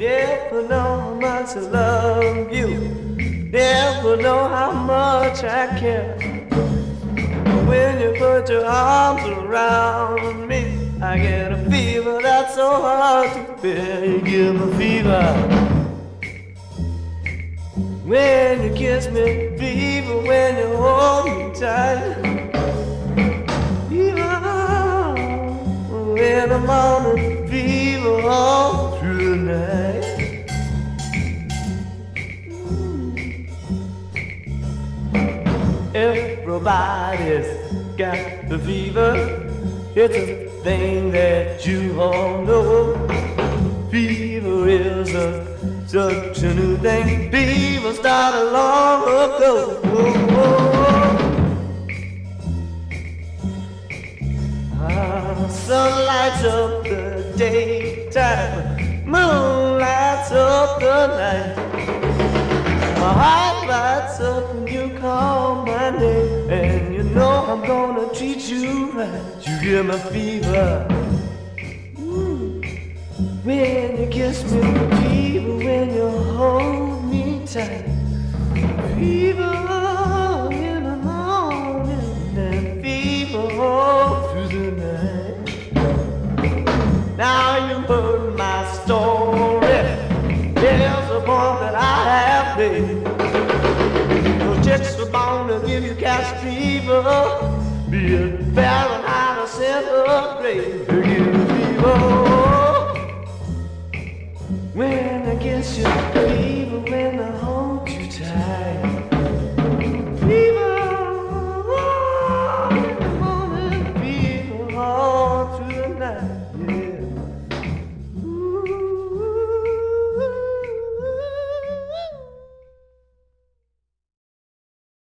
Never know how much I love you. Never know how much I care. When you put your arms around me, I get a fever that's so hard to bear. You give me fever when you kiss me, fever when you hold me tight, fever in the morning, fever all through the night. Everybody's got the fever. It's a thing that you all know. Fever is such a new thing. Fever started long ago. Sun lights up the daytime, moon lights up the night. My heart lights up when you call my name, and you know I'm gonna treat you right. You give me fever when you kiss me, fever when you hold me tight, fever in the morning and fever all through the night. Now you've heard my story. There's a point that I have made. No chicks are born to give you cash fever, be it Fahrenheit or centigrade. They give you fever when I kiss you, fever when